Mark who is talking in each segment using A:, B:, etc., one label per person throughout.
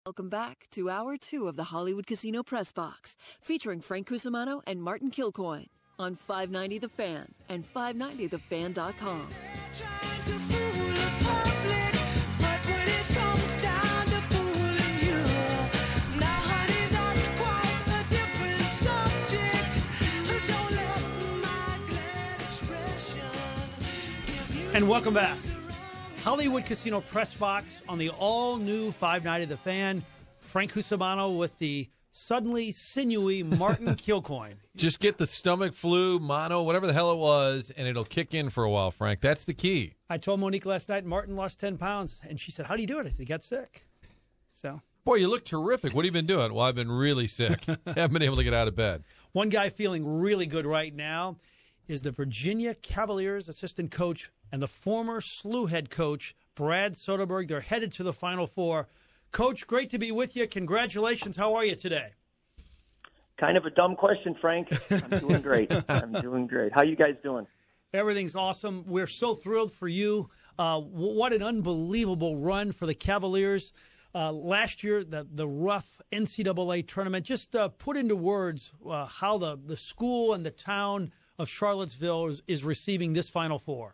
A: Welcome back to Hour 2 of the Hollywood Casino Press Box, featuring Frank Cusimano and Martin Kilcoyne on 590 The Fan and 590thefan.com.
B: And welcome back. Hollywood Casino Press Box on the all-new 590 The Fan. Frank Cusimano with the suddenly sinewy Martin Kilcoyne.
C: Just get the stomach flu, mono, whatever the hell it was, and it'll kick in for a while, Frank. That's the key.
B: I told Monique last night Martin lost 10 pounds, and she said, how do you do it? I said, he got sick. So,
C: Boy, you look terrific. What have you been doing? Well, I've been really sick. Haven't been able to get out of bed.
B: One guy feeling really good right now is the Virginia Cavaliers assistant coach and the former SLU head coach, Brad Soderberg. They're headed to the Final Four. Coach, great to be with you. Congratulations. How are you today?
D: Kind of a dumb question, Frank. I'm doing great. I'm doing great. How you guys doing?
B: Everything's awesome. We're so thrilled for you. What an unbelievable run for the Cavaliers. Last year, the rough NCAA tournament. Just put into words how the school and the town of Charlottesville is receiving this Final Four.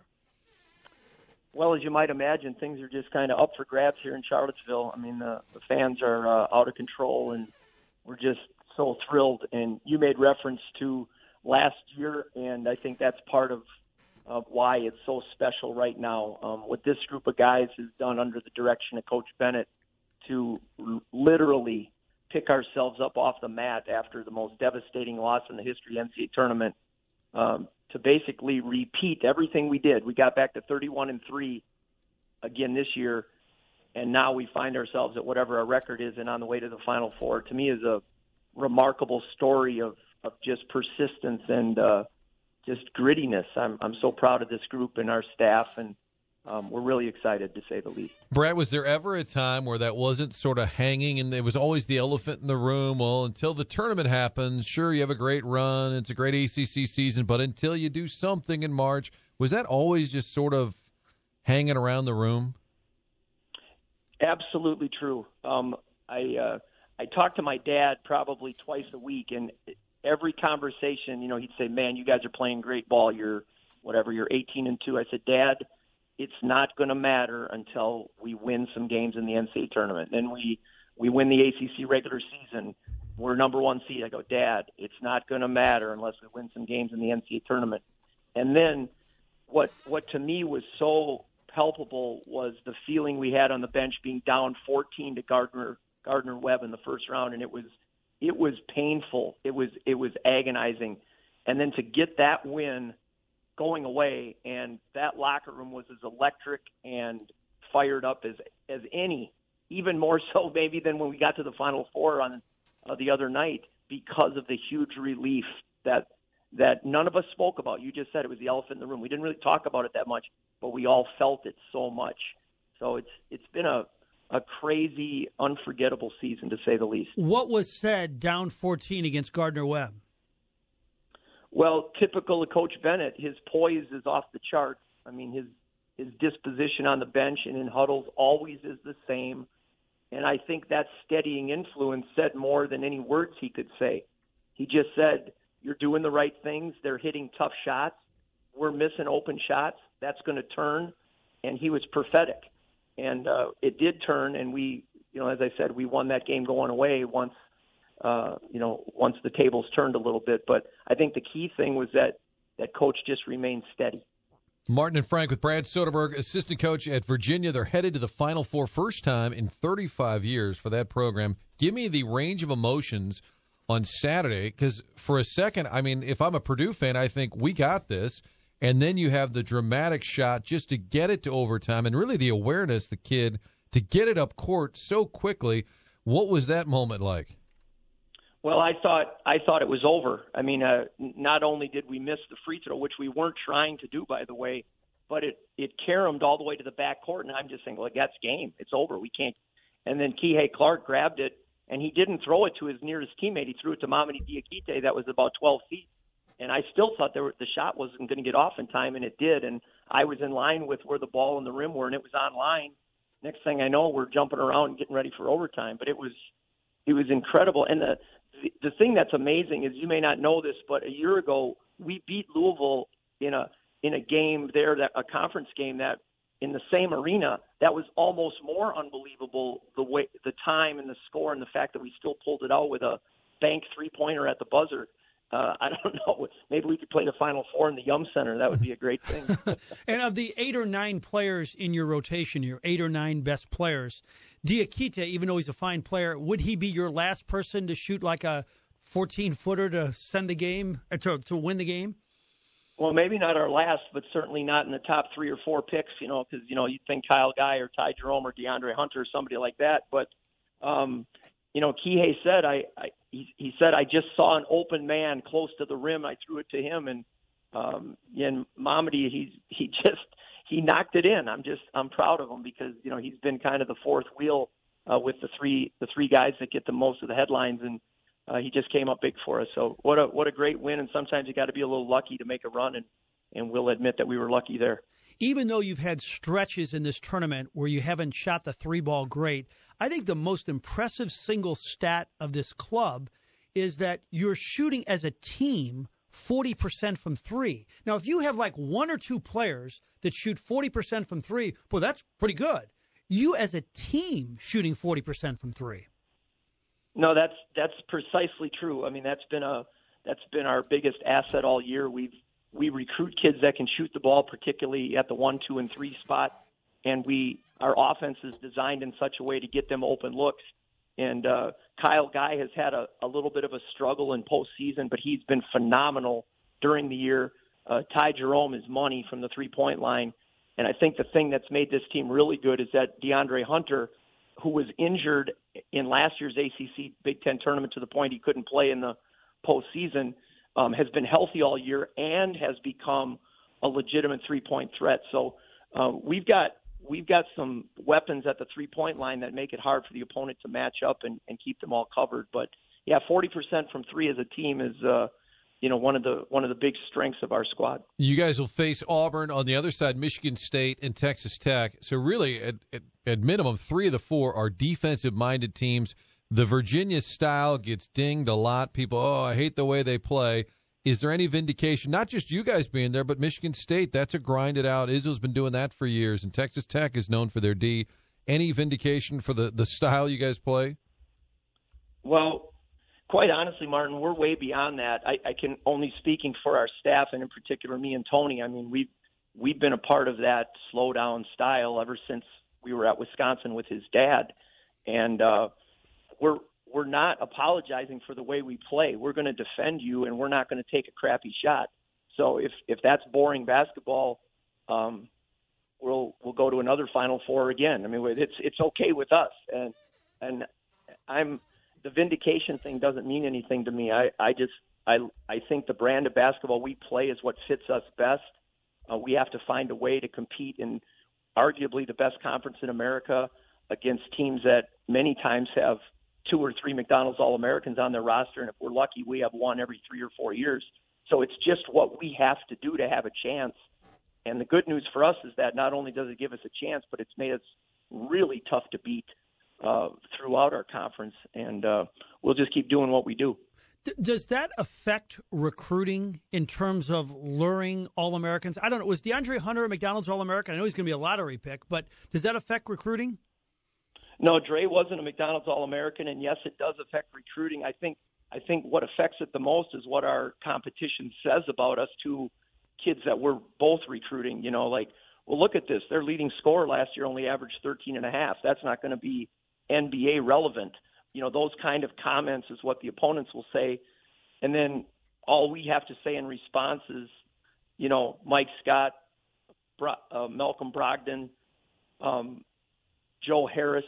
D: Well, as you might imagine, things are just kind of up for grabs here in Charlottesville. I mean, the fans are out of control, and we're just so thrilled. And you made reference to last year, and I think that's part of why it's so special right now. What this group of guys has done under the direction of Coach Bennett to literally pick ourselves up off the mat after the most devastating loss in the history of the NCAA tournament, to basically repeat everything we did. We got back to 31-3 again this year, and now we find ourselves at whatever our record is and on the way to the Final Four. To me, is a remarkable story of just persistence and just grittiness. I'm so proud of this group and our staff, and we're really excited, to say the least.
C: Brad, was there ever a time where that wasn't sort of hanging and there was always the elephant in the room? Well, until the tournament happens, sure, you have a great run. It's a great ACC season. But until you do something in March, was that always just sort of hanging around the room?
D: Absolutely true. I talk to my dad probably twice a week, and every conversation, he'd say, man, you guys are playing great ball. You're 18-2. I said, Dad, it's not going to matter until we win some games in the NCAA tournament. Then we win the ACC regular season. We're number one seed. I go, Dad, it's not going to matter unless we win some games in the NCAA tournament. And then what to me was so palpable was the feeling we had on the bench being down 14 to Gardner Webb in the first round, and it was painful. It was agonizing. And then to get that win going away, and that locker room was as electric and fired up as any, even more so maybe than when we got to the Final Four on the other night, because of the huge relief that none of us spoke about. You just said it was the elephant in the room. We didn't really talk about it that much, but we all felt it so much. So it's been a crazy, unforgettable season, to say the least.
B: What was said down 14 against Gardner Webb?
D: Well, typical of Coach Bennett, his poise is off the charts. I mean, his disposition on the bench and in huddles always is the same. And I think that steadying influence said more than any words he could say. He just said, you're doing the right things. They're hitting tough shots. We're missing open shots. That's going to turn. And he was prophetic. And it did turn, and we, as I said, we won that game going away once the tables turned a little bit. But I think the key thing was that coach just remained steady.
C: Martin and Frank with Brad Soderberg, assistant coach at Virginia. They're headed to the Final Four, first time in 35 years for that program. Give me the range of emotions on Saturday, because for a second, I mean, if I'm a Purdue fan, I think we got this. And then you have the dramatic shot just to get it to overtime, and really the awareness, the kid, to get it up court so quickly. What was that moment like?
D: Well, I thought it was over. I mean, not only did we miss the free throw, which we weren't trying to do, by the way, but it caromed all the way to the back court, and I'm just saying, well, that's game. It's over. We can't. And then Kihei Clark grabbed it, and he didn't throw it to his nearest teammate. He threw it to Mamadi Diakite that was about 12 feet. And I still thought the shot wasn't going to get off in time, and it did. And I was in line with where the ball and the rim were, and it was on line. next thing I know, we're jumping around and getting ready for overtime. But it was incredible. And the thing that's amazing is, you may not know this, but a year ago we beat Louisville in a game there, that a conference game, that in the same arena, that was almost more unbelievable, the time and the score, and the fact that we still pulled it out with a bank 3-pointer at the buzzer. I don't know. Maybe we could play the Final Four in the Yum Center. That would be a great thing.
B: And of the 8 or 9 players in your rotation, your 8 or 9 best players, Diakite, even though he's a fine player, would he be your last person to shoot like a 14-footer to send the game, to win the game?
D: Well, maybe not our last, but certainly not in the top 3 or 4 picks, because, you'd think Kyle Guy or Ty Jerome or DeAndre Hunter or somebody like that. But, Kihei said, he said, I just saw an open man close to the rim. I threw it to him, and Mamadi, he knocked it in. I'm proud of him, because, he's been kind of the fourth wheel with the three guys that get the most of the headlines, and he just came up big for us. So what a great win. And sometimes you got to be a little lucky to make a run, and we'll admit that we were lucky there.
B: Even though you've had stretches in this tournament where you haven't shot the 3-ball great, I think the most impressive single stat of this club is that you're shooting as a team 40% from 3. Now, if you have like 1 or 2 players that shoot 40% from 3, well, that's pretty good. You as a team shooting 40% from 3.
D: No, that's precisely true. I mean, that's been our biggest asset all year. We recruit kids that can shoot the ball, particularly at the 1, 2, and 3 spot, and our offense is designed in such a way to get them open looks. And Kyle Guy has had a little bit of a struggle in postseason, but he's been phenomenal during the year. Ty Jerome is money from the 3-point line, and I think the thing that's made this team really good is that DeAndre Hunter, who was injured in last year's ACC Big Ten tournament to the point he couldn't play in the postseason, has been healthy all year and has become a legitimate 3-point threat. So we've got some weapons at the 3-point line that make it hard for the opponent to match up and keep them all covered. But yeah, 40% from 3 as a team is one of the big strengths of our squad.
C: You guys will face Auburn on the other side, Michigan State and Texas Tech. So really, at minimum, 3 of the 4 are defensive-minded teams. The Virginia style gets dinged a lot. People, I hate the way they play. Is there any vindication, not just you guys being there, but Michigan State? That's a grind it out. Izzo's been doing that for years, and Texas Tech is known for their D. Any vindication for the style you guys play?
D: Well, quite honestly, Martin, we're way beyond that. I can only speaking for our staff, and in particular me and Tony. I mean, we've been a part of that slow down style ever since we were at Wisconsin with his dad, and we're not apologizing for the way we play. We're going to defend you, and we're not going to take a crappy shot. So if that's boring basketball, we'll go to another Final Four again. I mean, it's okay with us, and the vindication thing doesn't mean anything to me. I think the brand of basketball we play is what fits us best. We have to find a way to compete in arguably the best conference in America against teams that many times have 2 or 3 McDonald's All-Americans on their roster, and if we're lucky, we have one every 3 or 4 years. So it's just what we have to do to have a chance. And the good news for us is that not only does it give us a chance, but it's made us really tough to beat throughout our conference, and we'll just keep doing what we do.
B: Does that affect recruiting in terms of luring All-Americans? I don't know. Was DeAndre Hunter a McDonald's All-American? I know he's going to be a lottery pick, but does that affect recruiting?
D: No, Dre wasn't a McDonald's All-American, and yes, it does affect recruiting. I think what affects it the most is what our competition says about us to kids that we're both recruiting. Well, look at this. Their leading scorer last year only averaged 13.5. That's not going to be NBA relevant. Those kind of comments is what the opponents will say. And then all we have to say in response is, Mike Scott, Malcolm Brogdon, Joe Harris,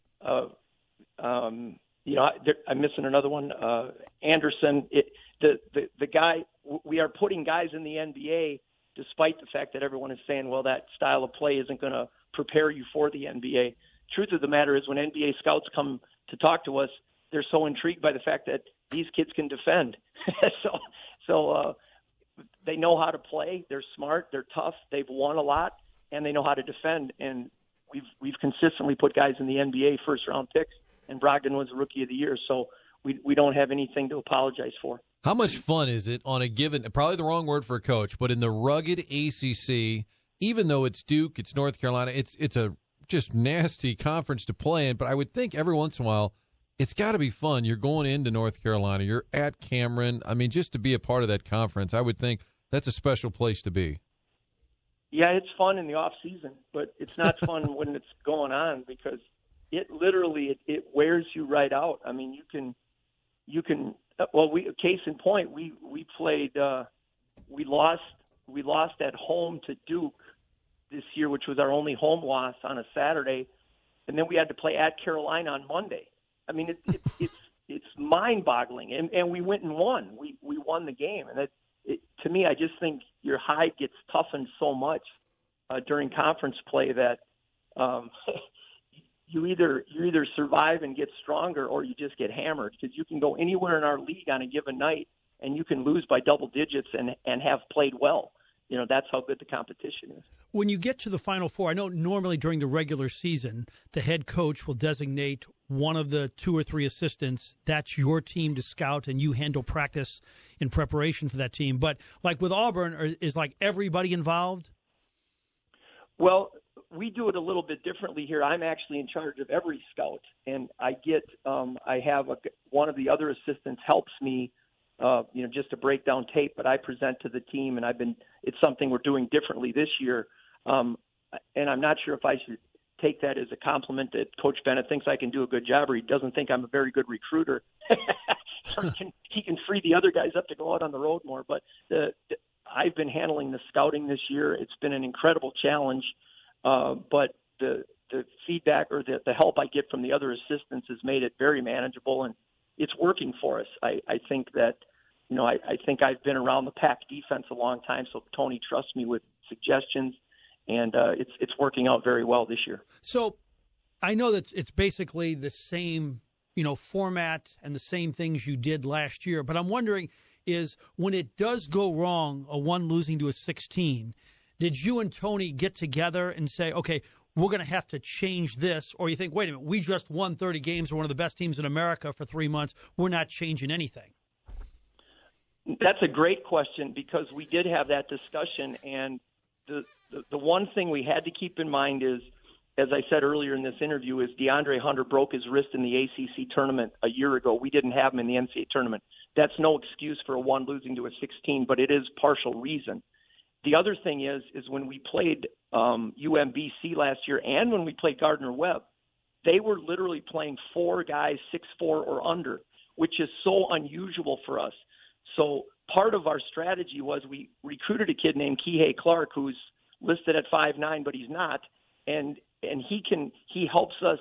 D: I'm missing another one, Anderson. The guy, we are putting guys in the NBA despite the fact that everyone is saying, well, that style of play isn't going to prepare you for the NBA. Truth of the matter is when NBA scouts come to talk to us, they're so intrigued by the fact that these kids can defend. So they know how to play. They're smart. They're tough. They've won a lot, and they know how to defend. And we've consistently put guys in the NBA first-round picks, and Brogdon was Rookie of the Year, so we don't have anything to apologize for.
C: How much fun is it on a given, probably the wrong word for a coach, but in the rugged ACC, even though it's Duke, it's North Carolina, it's a just nasty conference to play in, but I would think every once in a while it's got to be fun. You're going into North Carolina, you're at Cameron. I mean, just to be a part of that conference, I would think that's a special place to be.
D: Yeah, it's fun in the off season, but it's not fun when it's going on because it literally it wears you right out. I mean, you can. Well, case in point, we played. We lost at home to Duke this year, which was our only home loss on a Saturday, and then we had to play at Carolina on Monday. I mean, it's mind-boggling, and we went and won. We won the game, and to me, I just think your hide gets toughened so much during conference play that you either survive and get stronger, or you just get hammered, because you can go anywhere in our league on a given night and you can lose by double digits and have played well. You know, that's how good the competition is.
B: When you get to the Final Four, I know normally during the regular season, the head coach will designate one of the 2 or 3 assistants. That's your team to scout, and you handle practice in preparation for that team. But like with Auburn, is like everybody involved?
D: Well, we do it a little bit differently here. I'm actually in charge of every scout, and I have one of the other assistants helps me, just to break down tape, but I present to the team, and it's something we're doing differently this year. And I'm not sure if I should take that as a compliment that Coach Bennett thinks I can do a good job, or he doesn't think I'm a very good recruiter. he can free the other guys up to go out on the road more. But I've been handling the scouting this year. It's been an incredible challenge. But the feedback or the help I get from the other assistants has made it very manageable, and it's working for us. I think that, I think I've been around the Pac defense a long time, so Tony trusts me with suggestions, and it's working out very well this year.
B: So I know that it's basically the same, format and the same things you did last year, but I'm wondering is when it does go wrong, a 1 losing to a 16, did you and Tony get together and say, okay, we're going to have to change this? Or you think, wait a minute, we just won 30 games. We're one of the best teams in America for 3 months. We're not changing anything.
D: That's a great question, because we did have that discussion. And the one thing we had to keep in mind is, as I said earlier in this interview, is DeAndre Hunter broke his wrist in the ACC tournament a year ago. We didn't have him in the NCAA tournament. That's no excuse for a 1 losing to a 16, but it is partial reason. The other thing is when we played UMBC last year and when we played Gardner-Webb, they were literally playing 4 guys 6'4" or under, which is so unusual for us. So part of our strategy was we recruited a kid named Kihei Clark, who's listed at 5'9", but he's not, and he helps us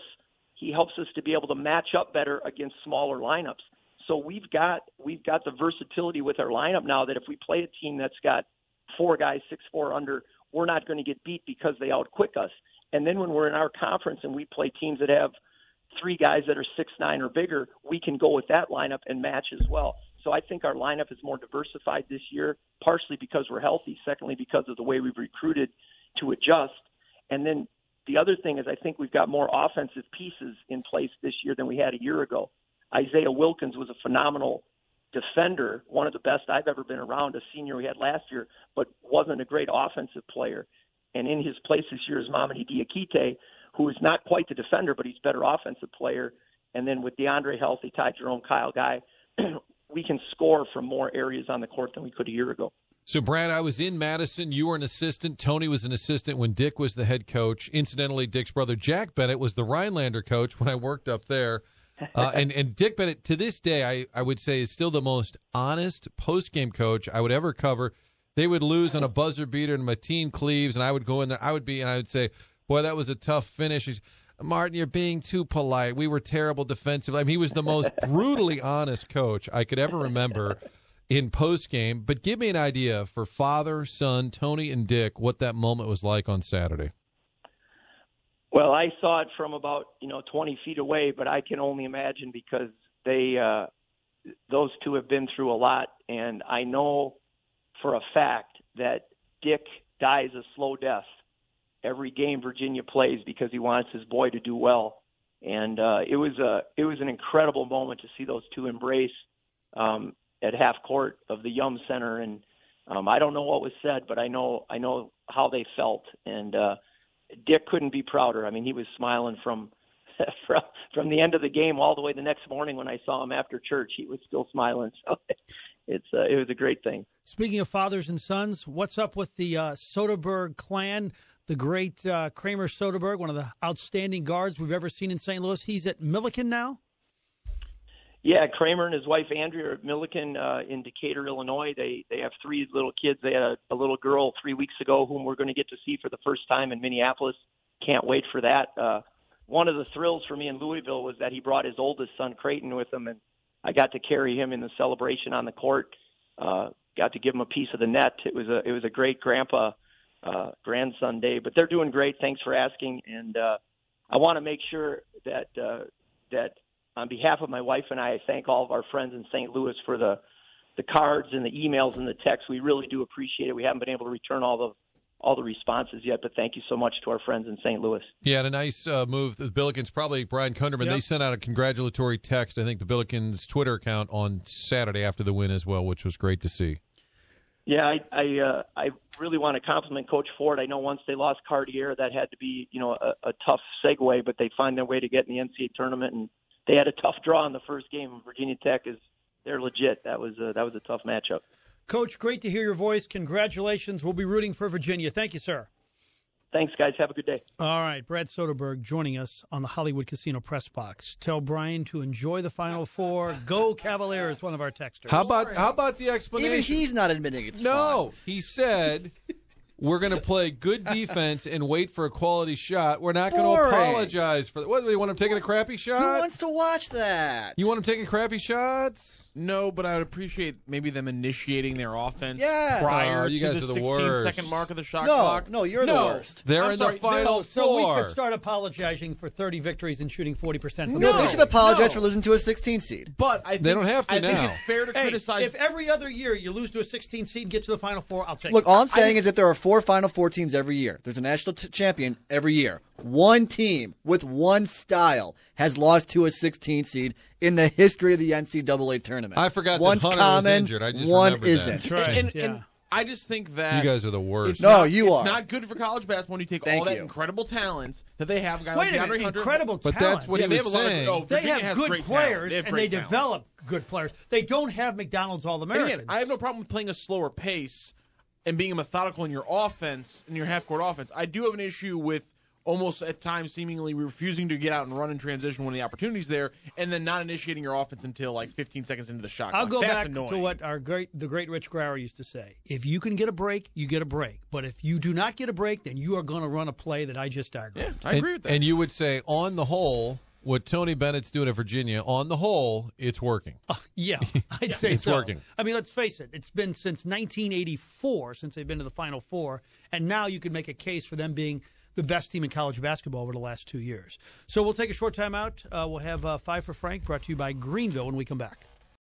D: to be able to match up better against smaller lineups. So we've got the versatility with our lineup now that if we play a team that's got 4 guys 6'4" under, we're not going to get beat because they outquick us. And then when we're in our conference and we play teams that have 3 guys that are 6'9" or bigger, we can go with that lineup and match as well. So I think our lineup is more diversified this year, partially because we're healthy, secondly because of the way we've recruited to adjust. And then the other thing is I think we've got more offensive pieces in place this year than we had a year ago. Isaiah Wilkins was a phenomenal defender, one of the best I've ever been around, a senior we had last year, but wasn't a great offensive player. And in his place this year is Mamadi Diakite, who is not quite the defender, but he's a better offensive player. And then with DeAndre healthy, Ty Jerome, Kyle Guy, we can score from more areas on the court than we could a year ago.
C: So, Brad, I was in Madison. You were an assistant. Tony was an assistant when Dick was the head coach. Incidentally, Dick's brother, Jack Bennett, was the Rhinelander coach when I worked up there. And Dick Bennett, to this day, I would say is still the most honest post-game coach I would ever cover. They would lose on a buzzer beater, and Mateen Cleaves, and I would go in there. I would say, boy, that was a tough finish. He's, Martin, you're being too polite. We were terrible defensively. I mean, he was the most brutally honest coach I could ever remember in post-game. But give me an idea for father, son, Tony, and Dick, what that moment was like on Saturday.
D: Well, I saw it from about 20 feet away, but I can only imagine because those two have been through a lot, and I know for a fact that Dick dies a slow death every game Virginia plays because he wants his boy to do well. And it was an incredible moment to see those two embrace at half court of the Yum Center. And I don't know what was said, but I know how they felt. And Dick couldn't be prouder. I mean, he was smiling from the end of the game all the way the next morning when I saw him after church. He was still smiling. So it was a great thing.
B: Speaking of fathers and sons, what's up with the Soderberg clan? The great Kramer Soderberg, one of the outstanding guards we've ever seen in St. Louis. He's at Millikan now?
D: Yeah, Kramer and his wife Andrea are at Millikan in Decatur, Illinois. They have 3 little kids. They had a little girl 3 weeks ago whom we're going to get to see for the first time in Minneapolis. Can't wait for that. One of the thrills for me in Louisville was that he brought his oldest son, Creighton, with him, and I got to carry him in the celebration on the court. Got to give him a piece of the net. It was a great grandson day. But they're doing great. Thanks for asking. And I want to make sure that on behalf of my wife and I thank all of our friends in St. Louis for the cards and the emails and the texts. We really do appreciate it. We haven't been able to return all the responses yet, but thank you so much to our friends in St. Louis.
C: Yeah, and a nice move. The Billikens, probably Brian Kunderman, They sent out a congratulatory text, I think, the Billikens Twitter account on Saturday after the win as well, which was great to see.
D: Yeah, I really want to compliment Coach Ford. I know once they lost Cartier, that had to be a tough segue, but they find their way to get in the NCAA tournament, and they had a tough draw in the first game. Virginia Tech they're legit. That was a tough matchup.
B: Coach, great to hear your voice. Congratulations. We'll be rooting for Virginia. Thank you, sir.
D: Thanks, guys. Have a good day.
B: All right, Brad Soderberg joining us on the Hollywood Casino Press Box. Tell Brian to enjoy the Final Four. Go Cavaliers, one of our texters.
C: How about the explanation?
E: Even he's not admitting it's
C: No,
E: fine.
C: he said we're going to play good defense and wait for a quality shot. We're not going to apologize for that. What, do you want him taking a crappy shot?
E: Who wants to watch that?
C: You want him taking crappy shots?
F: No, but I would appreciate maybe them initiating their offense
E: Yes.
F: prior
C: you
F: to
C: guys
F: the
C: are the
F: 16-second
C: worst.
F: mark of the shot clock.
E: No, you're the worst.
C: They're
F: I'm
C: in
F: sorry,
C: the Final
B: So we
C: Four.
B: should start apologizing for 30 victories and shooting 40% from
E: No,
B: the
E: they should apologize for losing to a 16 seed.
F: But I think,
C: They don't have to
F: I think
C: now.
F: it's fair to
B: Hey,
F: criticize.
B: if every other year you lose to a 16 seed and get to the Final Four, I'll take
E: Look,
B: it.
E: all I'm saying is that there are 4 Final Four teams every year. There's a national champion every year. One team with one style has lost to a 16 seed in the history of the NCAA tournament.
C: I forgot that
E: One's
C: Hunter
E: common,
C: was injured. I just
E: one
C: remembered that.
E: isn't.
B: That's right.
F: and I just think that
C: You guys are the worst.
F: It's
E: No,
F: not,
E: you
F: it's
E: are.
F: not good for college basketball when you take
E: Thank
F: all that
E: you.
F: incredible talent that they have. Guys
B: Wait
F: like
B: a
F: DeAndre
B: minute,
F: Hunter,
B: incredible
C: But
B: talent.
C: that's what
F: Yeah,
C: he
F: they
C: was
F: have a lot
C: saying.
F: of.
B: They
F: Virginia
B: have
F: has
B: good
F: great
B: players,
F: talent. They have
B: and they
F: great talent.
B: develop good players. They don't have McDonald's
F: And
B: All-Americans.
F: again, I have no problem with playing a slower pace and being methodical in your offense, in your half-court offense. I do have an issue with almost at times seemingly refusing to get out and run in transition when the opportunity's there, and then not initiating your offense until like 15 seconds into the shot clock.
B: I'll go
F: That's
B: back
F: annoying.
B: to what the great Rich Grauer used to say. If you can get a break, you get a break. But if you do not get a break, then you are going to run a play that I just argued.
F: Yeah, I agree with that.
C: And you would say, on the whole, what Tony Bennett's doing at Virginia, on the whole, it's working.
B: Yeah, I'd say
C: It's
B: so.
C: working.
B: I mean, let's face it. It's been since 1984 since they've been to the Final Four, and now you can make a case for them being the best team in college basketball over the last 2 years. So we'll take a short time out. We'll have 5 for Frank, brought to you by Greenville when we come back.